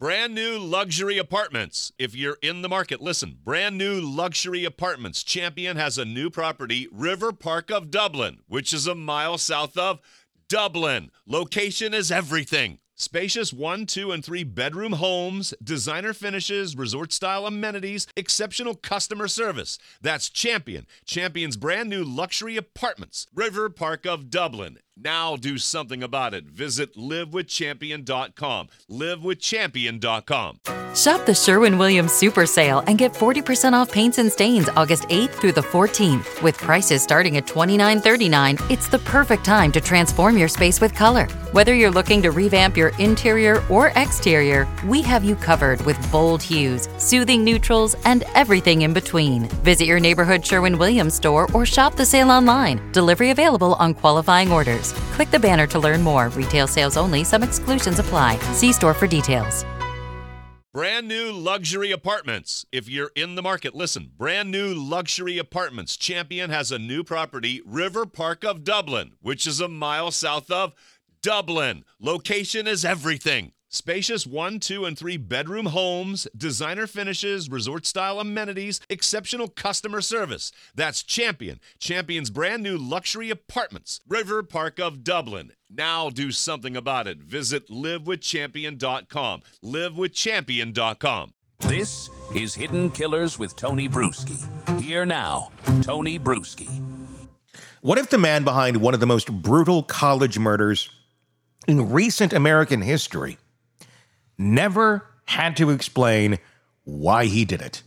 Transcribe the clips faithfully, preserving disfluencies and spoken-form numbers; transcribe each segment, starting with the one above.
Brand new luxury apartments. If you're in the market, listen. Brand new luxury apartments. Champion has a new property, River Park of Dublin, which is a mile south of Dublin. Location is everything. Spacious one, two, and three bedroom homes, designer finishes, resort-style amenities, exceptional customer service. That's Champion. Champion's brand new luxury apartments. River Park of Dublin. Now do something about it. Visit live with champion dot com. live with champion dot com. Shop the Sherwin-Williams Super Sale and get forty percent off paints and stains August eighth through the fourteenth. With prices starting at twenty-nine thirty-nine, it's the perfect time to transform your space with color. Whether you're looking to revamp your interior or exterior, we have you covered with bold hues, soothing neutrals, and everything in between. Visit your neighborhood Sherwin-Williams store or shop the sale online. Delivery available on qualifying orders. Click the banner to learn more. Retail sales only. Some exclusions apply. See store for details. Brand new luxury apartments. If you're in the market, listen. Brand new luxury apartments. Champion has a new property, River Park of Dublin, which is a mile south of Dublin. Location is everything. Spacious one, two, and three bedroom homes, designer finishes, resort-style amenities, exceptional customer service. That's Champion. Champion's brand new luxury apartments. River Park of Dublin. Now do something about it. Visit live with champion dot com. live with champion dot com. This is Hidden Killers with Tony Bruschi. Here now, Tony Bruschi. What if the man behind one of the most brutal college murders in recent American history never had to explain why he did it?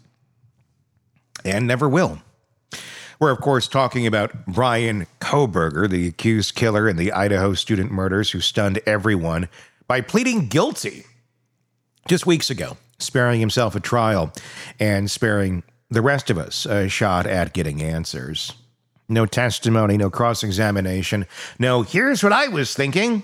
And never will. We're, of course, talking about Bryan Kohberger, the accused killer in the Idaho student murders who stunned everyone by pleading guilty just weeks ago, sparing himself a trial and sparing the rest of us a shot at getting answers. No testimony, no cross-examination, no, here's what I was thinking.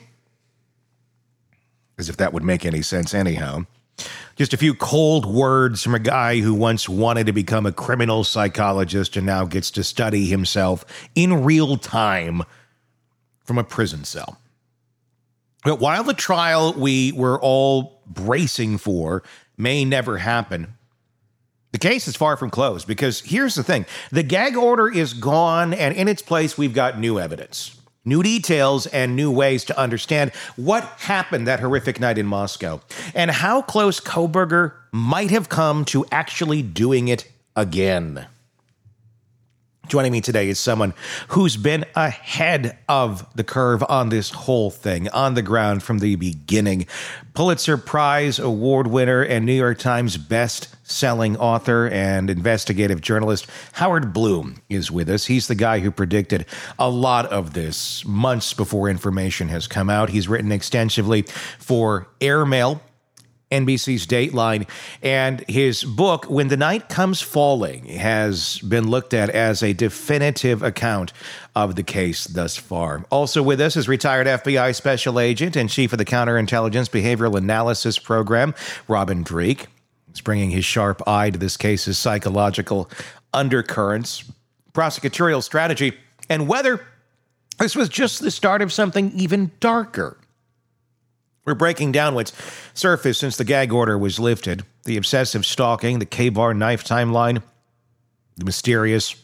As if that would make any sense anyhow. Just a few cold words from a guy who once wanted to become a criminal psychologist and now gets to study himself in real time from a prison cell. But while the trial we were all bracing for may never happen, the case is far from closed, because here's the thing. The gag order is gone, and in its place, we've got new evidence. New details and new ways to understand what happened that horrific night in Moscow and how close Kohberger might have come to actually doing it again. Joining me today is someone who's been ahead of the curve on this whole thing, on the ground from the beginning. Pulitzer Prize award winner and New York Times best-selling author and investigative journalist Howard Bloom is with us. He's the guy who predicted a lot of this months before information has come out. He's written extensively for Airmail, N B C's Dateline, and his book, When the Night Comes Falling, has been looked at as a definitive account of the case thus far. Also with us is retired F B I Special Agent and Chief of the Counterintelligence Behavioral Analysis Program, Robin Dreeke. He's bringing his sharp eye to this case's psychological undercurrents, prosecutorial strategy, and whether this was just the start of something even darker. We're breaking down what's surfaced since the gag order was lifted, the obsessive stalking, the K-Bar knife timeline, the mysterious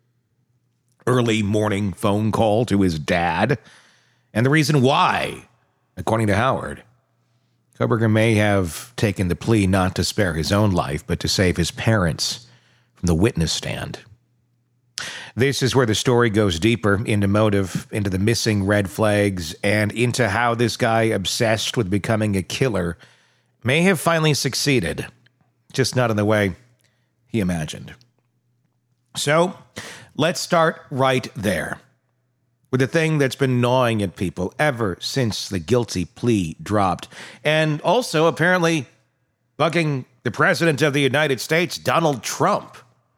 early morning phone call to his dad, and the reason why, according to Howard, Kohberger may have taken the plea not to spare his own life, but to save his parents from the witness stand. This is where the story goes deeper into motive, into the missing red flags, and into how this guy obsessed with becoming a killer may have finally succeeded, just not in the way he imagined. So, let's start right there, with the thing that's been gnawing at people ever since the guilty plea dropped, and also apparently bugging the President of the United States, Donald Trump.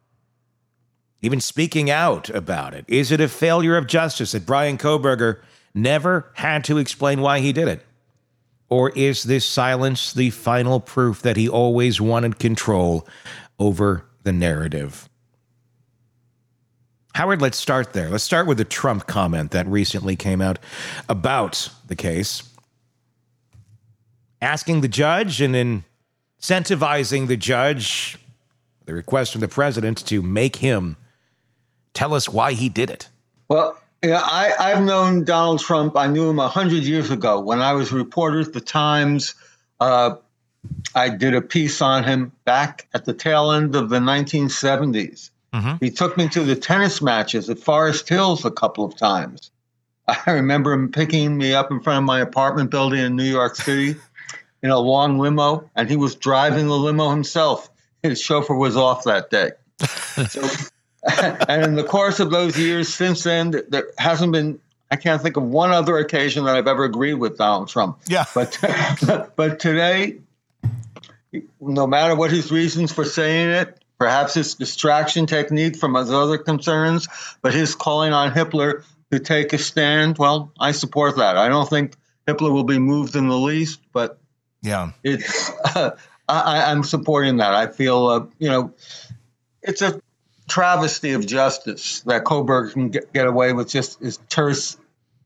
Even speaking out about it. Is it a failure of justice that Bryan Kohberger never had to explain why he did it? Or is this silence the final proof that he always wanted control over the narrative? Howard, let's start there. Let's start with the Trump comment that recently came out about the case. Asking the judge, and in incentivizing the judge, the request from the president to make him tell us why he did it. Well, yeah, I, I've known Donald Trump. I knew him a hundred years ago when I was a reporter at the Times. Uh, I did a piece on him back at the tail end of the nineteen seventies. Mm-hmm. He took me to the tennis matches at Forest Hills a couple of times. I remember him picking me up in front of my apartment building in New York City in a long limo, and he was driving the limo himself. His chauffeur was off that day. So, and in the course of those years since then, there hasn't been, I can't think of one other occasion that I've ever agreed with Donald Trump. Yeah. But, but today, no matter what his reasons for saying it, perhaps it's distraction technique from his other concerns, but his calling on Hitler to take a stand, well, I support that. I don't think Hitler will be moved in the least, but yeah, it's uh, I, I'm supporting that. I feel, uh, you know, it's a travesty of justice that Kohberger can get, get away with just his terse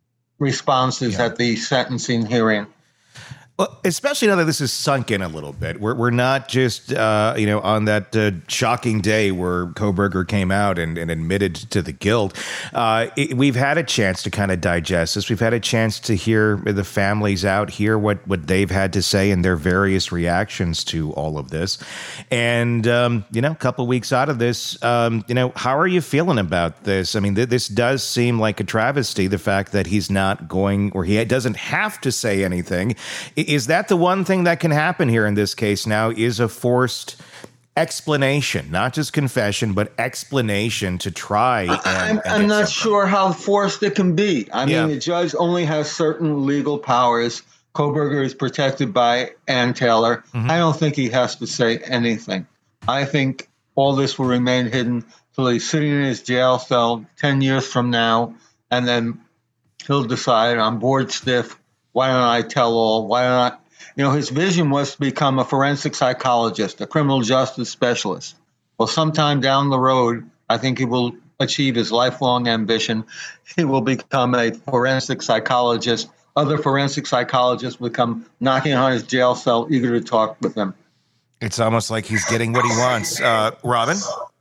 responses yeah. at the sentencing hearing. Well, especially now that this is sunk in a little bit. We're we're not just, uh, you know, on that uh, shocking day where Kohberger came out and, and admitted to the guilt. Uh, it, we've had a chance to kind of digest this. We've had a chance to hear the families out, hear what, what they've had to say and their various reactions to all of this. And, um, you know, a couple of weeks out of this, um, you know, how are you feeling about this? I mean, th- this does seem like a travesty, the fact that he's not going, or he doesn't have to say anything. Is that the one thing that can happen here in this case now, is a forced explanation, not just confession, but explanation to try and, I'm, and I'm not something. sure how forced it can be. I yeah. mean, the judge only has certain legal powers. Kohberger is protected by Ann Taylor. Mm-hmm. I don't think he has to say anything. I think all this will remain hidden till he's sitting in his jail cell ten years from now, and then he'll decide, I'm bored stiff. Why don't I tell all? Why don't I? You know, his vision was to become a forensic psychologist, a criminal justice specialist. Well, sometime down the road, I think he will achieve his lifelong ambition. He will become a forensic psychologist. Other forensic psychologists will come knocking on his jail cell, eager to talk with him. It's almost like he's getting what he wants. Uh, Robin?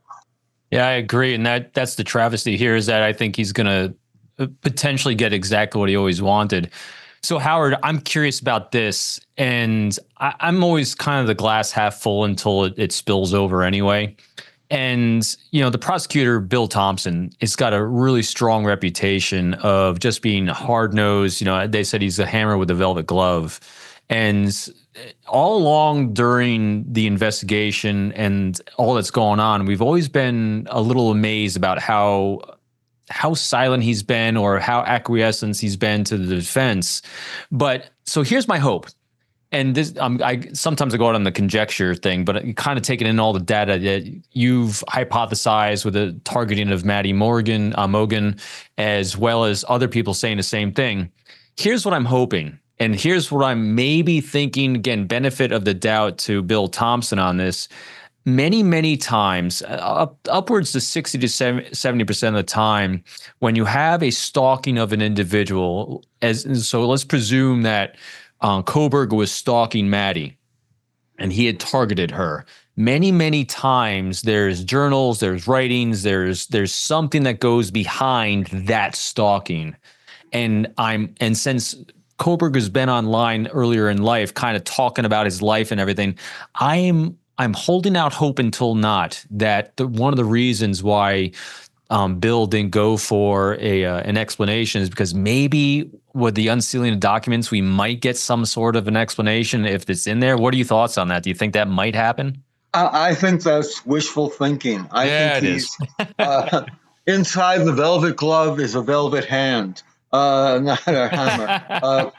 Yeah, I agree. And that that's the travesty here, is that I think he's going to potentially get exactly what he always wanted. So, Howard, I'm curious about this, and I, I'm always kind of the glass half full until it, it spills over anyway. And, you know, the prosecutor, Bill Thompson, has got a really strong reputation of just being hard-nosed. You know, they said he's a hammer with a velvet glove. And all along during the investigation and all that's going on, we've always been a little amazed about how how silent he's been or how acquiescent he's been to the defense. But so here's my hope. And this, um, I sometimes I go out on the conjecture thing, but kind of taking in all the data that you've hypothesized with the targeting of Maddie Morgan, uh, Mogan, as well as other people saying the same thing. Here's what I'm hoping. And here's what I'm maybe thinking, again, benefit of the doubt to Bill Thompson on this. Many, many times, up, upwards to sixty to seventy percent of the time, when you have a stalking of an individual, as so let's presume that uh, Kohberger was stalking Maddie and he had targeted her. Many, many times there's journals, there's writings, there's there's something that goes behind that stalking. And I'm and since Kohberger's been online earlier in life, kind of talking about his life and everything, I'm I'm holding out hope until not that the, one of the reasons why um, Bill didn't go for a uh, an explanation is because maybe with the unsealing of documents, we might get some sort of an explanation if it's in there. What are your thoughts on that? Do you think that might happen? I, I think that's wishful thinking. I yeah, think it he's, is. uh, inside the velvet glove is a velvet hand, uh, not a hammer. Uh,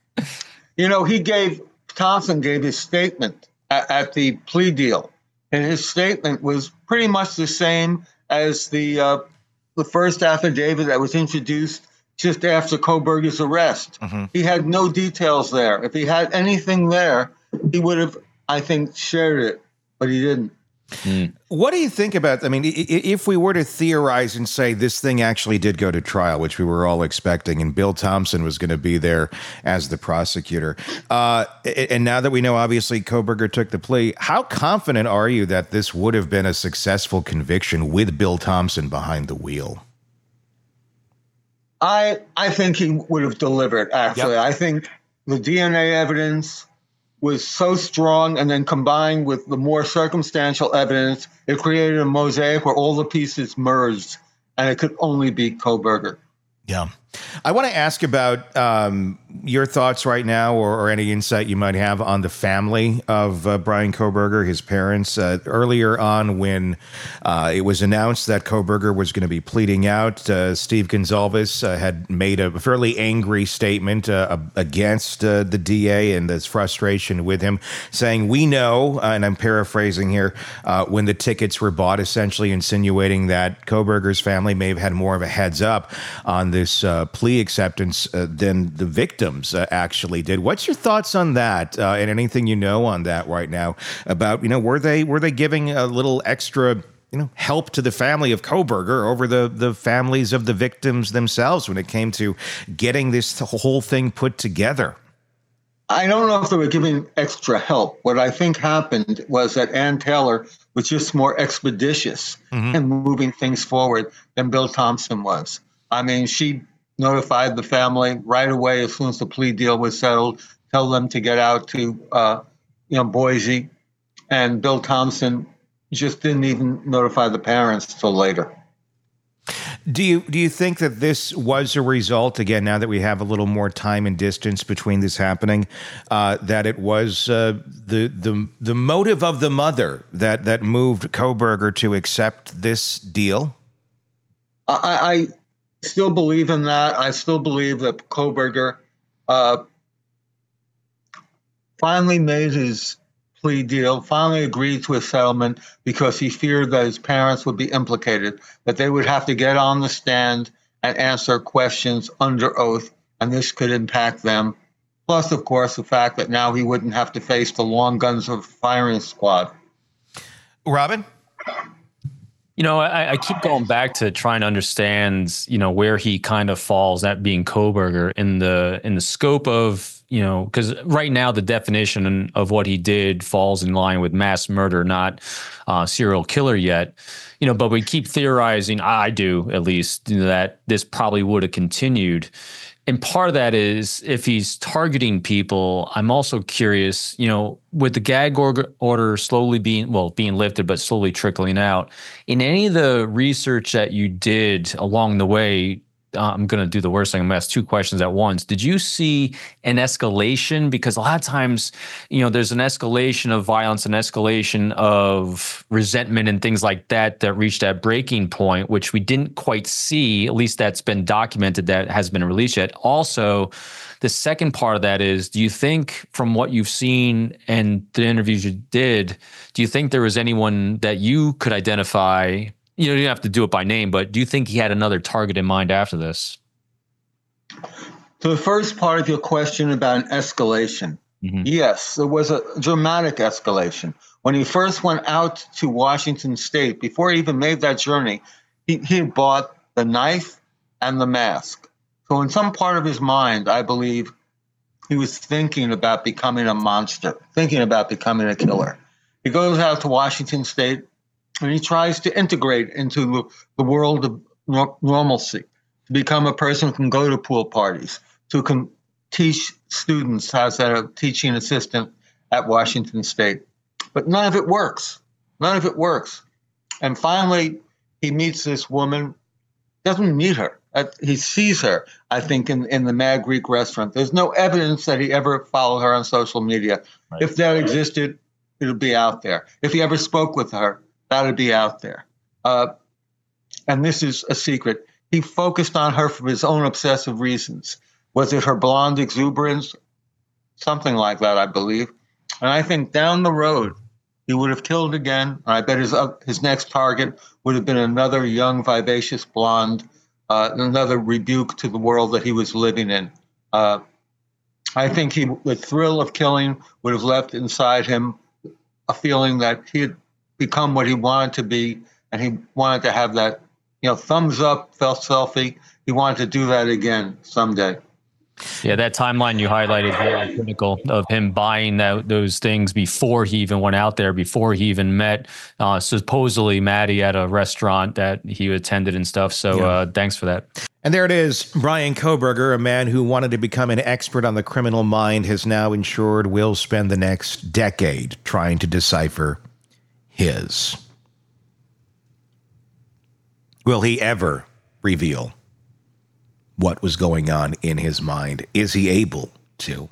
you know, he gave, Thompson gave his statement at, at the plea deal. And his statement was pretty much the same as the uh, the first affidavit that was introduced just after Kohberger's arrest. Mm-hmm. He had no details there. If he had anything there, he would have, I think, shared it, but he didn't. Mm. What do you think about, I mean, if we were to theorize and say this thing actually did go to trial, which we were all expecting, and Bill Thompson was going to be there as the prosecutor, uh, and now that we know, obviously, Kohberger took the plea, how confident are you that this would have been a successful conviction with Bill Thompson behind the wheel? I I think he would have delivered, actually. Yep. I think the D N A evidence was so strong, and then combined with the more circumstantial evidence, it created a mosaic where all the pieces merged, and it could only be Kohberger. Yeah. I want to ask about um, your thoughts right now, or, or any insight you might have on the family of uh, Bryan Kohberger, his parents. Uh, earlier on, when uh, it was announced that Kohberger was going to be pleading out, uh, Steve Gonsalves uh, had made a fairly angry statement uh, against uh, the D A and his frustration with him, saying, we know, uh, and I'm paraphrasing here, uh, when the tickets were bought, essentially insinuating that Kohberger's family may have had more of a heads up on this uh, plea acceptance uh, than the victims uh, actually did. What's your thoughts on that, uh, and anything you know on that right now about, you know, were they were they giving a little extra, you know, help to the family of Kohberger over the the families of the victims themselves when it came to getting this whole thing put together? I don't know if they were giving extra help. What I think happened was that Ann Taylor was just more expeditious mm-hmm. in moving things forward than Bill Thompson was. I mean, she notified the family right away as soon as the plea deal was settled, tell them to get out to, uh, you know, Boise. And Bill Thompson just didn't even notify the parents till later. Do you do you think that this was a result, again, now that we have a little more time and distance between this happening, uh, that it was uh, the the the motive of the mother that that moved Kohberger to accept this deal? I. I still believe in that. I still believe that Kohberger uh, finally made his plea deal, finally agreed to a settlement because he feared that his parents would be implicated, that they would have to get on the stand and answer questions under oath, and this could impact them. Plus, of course, the fact that now he wouldn't have to face the long guns of firing squad. Robin? You know, I, I keep going back to trying to understand, you know, where he kind of falls, that being Kohberger, in the in the scope of, you know, because right now the definition of what he did falls in line with mass murder, not uh, serial killer yet. You know, but we keep theorizing, I do at least, that this probably would have continued. And part of that is if he's targeting people, I'm also curious, you know, with the gag order slowly being, well, being lifted, but slowly trickling out, in any of the research that you did along the way, uh, I'm going to do the worst thing. I'm going to ask two questions at once. Did you see an escalation? Because a lot of times, you know, there's an escalation of violence, an escalation of resentment and things like that that reached that breaking point, which we didn't quite see. At least that's been documented, that has been released yet. Also, the second part of that is, do you think from what you've seen and the interviews you did, do you think there was anyone that you could identify? You know, you don't have to do it by name, but do you think he had another target in mind after this? To the first part of your question about an escalation, mm-hmm. yes, there was a dramatic escalation. When he first went out to Washington State, before he even made that journey, he, he had bought the knife and the mask. So in some part of his mind, I believe he was thinking about becoming a monster, thinking about becoming a killer. He goes out to Washington State, and he tries to integrate into the, the world of no- normalcy, to become a person who can go to pool parties, to can teach students as a teaching assistant at Washington State. But none of it works. None of it works. And finally, he meets this woman, doesn't meet her. He sees her, I think, in, in the Mad Greek restaurant. There's no evidence that he ever followed her on social media. Right. If that existed, it would be out there. If he ever spoke with her, that would be out there. Uh, and this is a secret. He focused on her for his own obsessive reasons. Was it her blonde exuberance? Something like that, I believe. And I think down the road, he would have killed again. And I bet his, uh, his next target would have been another young, vivacious blonde, uh, another rebuke to the world that he was living in. Uh, I think he, the thrill of killing would have left inside him a feeling that he had become what he wanted to be, and he wanted to have that, you know, thumbs up selfie. He wanted to do that again someday. Yeah, that timeline you highlighted very critical of him buying that, those things before he even went out there, before he even met uh, supposedly Maddie at a restaurant that he attended and stuff. So yeah. uh, thanks for that. And there it is. Bryan Kohberger, a man who wanted to become an expert on the criminal mind, has now ensured we'll spend the next decade trying to decipher his. Will he ever reveal what was going on in his mind? Is he able to?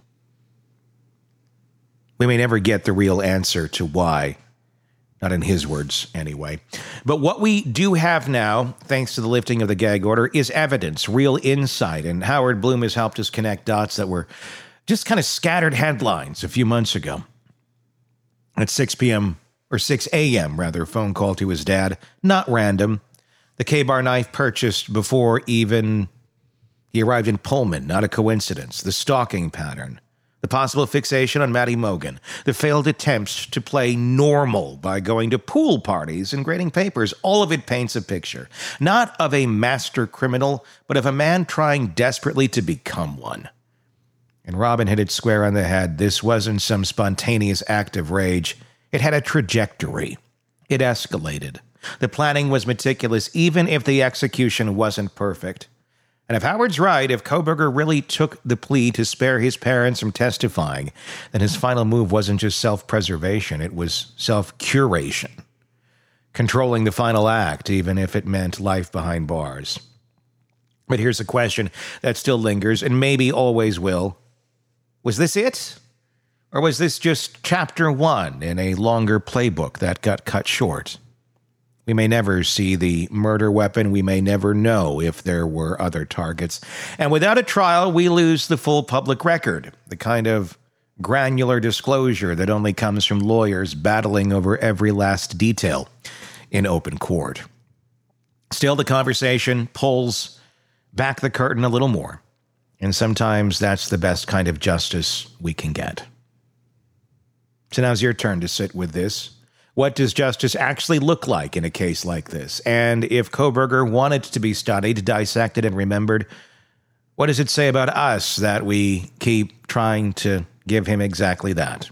We may never get the real answer to why. Not in his words, anyway. But what we do have now, thanks to the lifting of the gag order, is evidence, real insight. And Howard Bloom has helped us connect dots that were just kind of scattered headlines a few months ago. At six p.m., or six a.m., rather, phone call to his dad. Not random. The K-Bar knife purchased before even he arrived in Pullman, not a coincidence. The stalking pattern. The possible fixation on Maddie Mogen. The failed attempts to play normal by going to pool parties and grading papers. All of it paints a picture. Not of a master criminal, but of a man trying desperately to become one. And Robin hit it square on the head. This wasn't some spontaneous act of rage. It had a trajectory. It escalated. The planning was meticulous, even if the execution wasn't perfect. And if Howard's right, if Kohberger really took the plea to spare his parents from testifying, then his final move wasn't just self-preservation, it was self-curation. Controlling the final act, even if it meant life behind bars. But here's a question that still lingers, and maybe always will. Was this it? Or was this just chapter one in a longer playbook that got cut short? We may never see the murder weapon. We may never know if there were other targets. And without a trial, we lose the full public record, the kind of granular disclosure that only comes from lawyers battling over every last detail in open court. Still, the conversation pulls back the curtain a little more. And sometimes that's the best kind of justice we can get. So now's your turn to sit with this. What does justice actually look like in a case like this? And if Kohberger wanted to be studied, dissected, and remembered, what does it say about us that we keep trying to give him exactly that?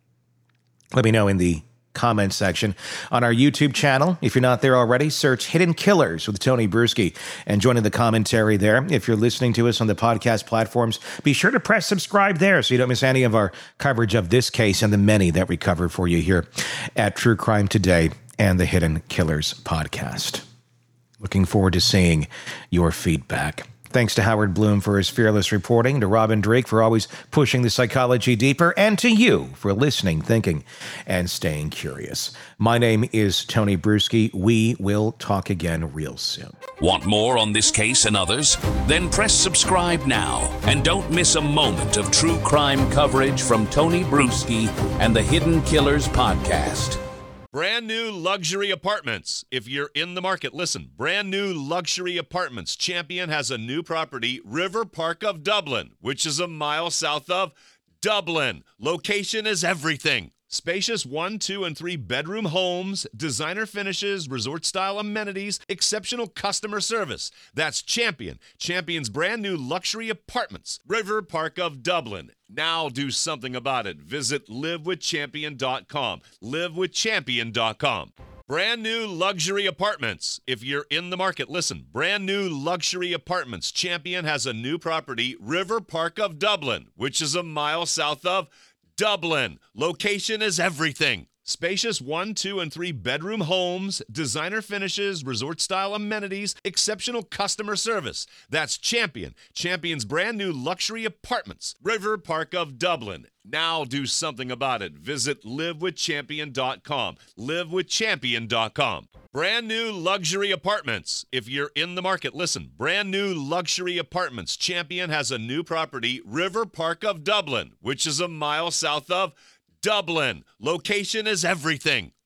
Let me know in the comments section on our YouTube channel. If you're not there already, search Hidden Killers with Tony Bruschi and join in the commentary there. If you're listening to us on the podcast platforms, be sure to press subscribe there so you don't miss any of our coverage of this case and the many that we cover for you here at True Crime Today and the Hidden Killers podcast. Looking forward to seeing your feedback. Thanks to Howard Bloom for his fearless reporting, to Robin Drake for always pushing the psychology deeper, and to you for listening, thinking, and staying curious. My name is Tony Bruschi. We will talk again real soon. Want more on this case and others? Then press subscribe now and don't miss a moment of true crime coverage from Tony Bruschi and the Hidden Killers podcast. Brand new luxury apartments. If you're in the market, listen. Brand new luxury apartments. Champion has a new property, River Park of Dublin, which is a mile south of Dublin. Location is everything. Spacious one, two, and three bedroom homes, designer finishes, resort-style amenities, exceptional customer service. That's Champion. Champion's brand new luxury apartments, River Park of Dublin. Now do something about it. Visit live with champion dot com. live with champion dot com. Brand new luxury apartments. If you're in the market, listen. Brand new luxury apartments. Champion has a new property, River Park of Dublin, which is a mile south of Dublin. Location is everything. Spacious one, two, and three bedroom homes, designer finishes, resort-style amenities, exceptional customer service. That's Champion. Champion's brand new luxury apartments, River Park of Dublin. Now do something about it. Visit live with champion dot com. live with champion dot com. Brand new luxury apartments. If you're in the market, listen. Brand new luxury apartments. Champion has a new property, River Park of Dublin, which is a mile south of Dublin. Location is everything.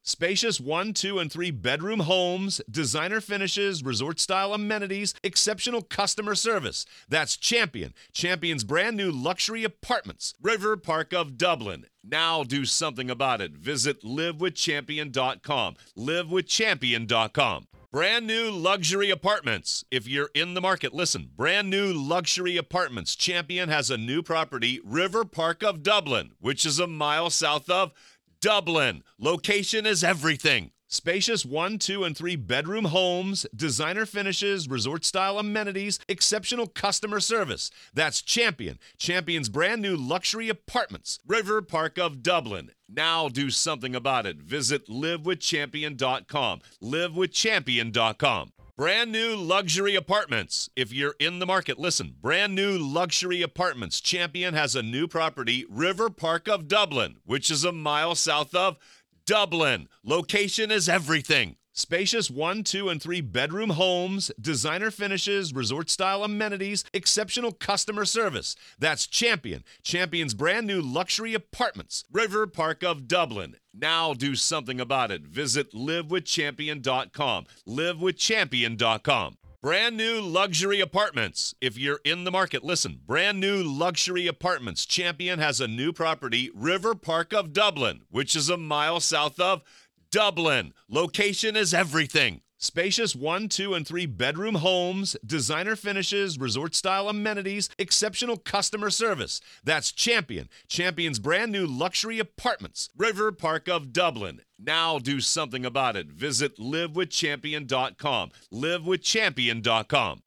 Spacious one, two, and three bedroom homes, designer finishes, resort-style amenities, exceptional customer service. That's Champion. Champion's brand new luxury apartments. River Park of Dublin. Now do something about it. Visit live with champion dot com. live with champion dot com. Brand new luxury apartments. If you're in the market, listen. Brand new luxury apartments. Champion has a new property, River Park of Dublin, which is a mile south of Dublin. Location is everything. Spacious one, two, and three bedroom homes, designer finishes, resort-style amenities, exceptional customer service. That's Champion. Champion's brand new luxury apartments. River Park of Dublin. Now do something about it. Visit live with champion dot com. live with champion dot com. Brand new luxury apartments. If you're in the market, listen. Brand new luxury apartments. Champion has a new property, River Park of Dublin, which is a mile south of Dublin. Location is everything. Spacious one, two, and three bedroom homes, designer finishes, resort-style amenities, exceptional customer service. That's Champion. Champion's brand new luxury apartments. River Park of Dublin. Now do something about it. Visit live with champion dot com. live with champion dot com. Brand new luxury apartments. If you're in the market, listen. Brand new luxury apartments. Champion has a new property, River Park of Dublin, which is a mile south of Dublin. Location is everything. Spacious one, two, and three bedroom homes, designer finishes, resort-style amenities, exceptional customer service. That's Champion. Champion's brand new luxury apartments. River Park of Dublin. Now do something about it. Visit live with champion dot com. live with champion dot com.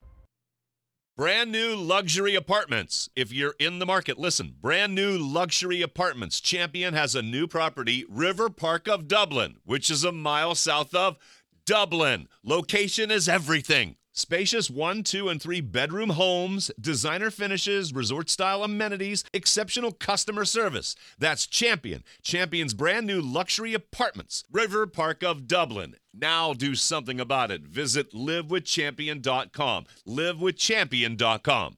Brand new luxury apartments. If you're in the market, listen. Brand new luxury apartments. Champion has a new property, River Park of Dublin, which is a mile south of Dublin. Location is everything. Spacious one, two, and three bedroom homes, designer finishes, resort-style amenities, exceptional customer service. That's Champion. Champion's brand new luxury apartments. River Park of Dublin. Now do something about it. Visit live with champion dot com. live with champion dot com.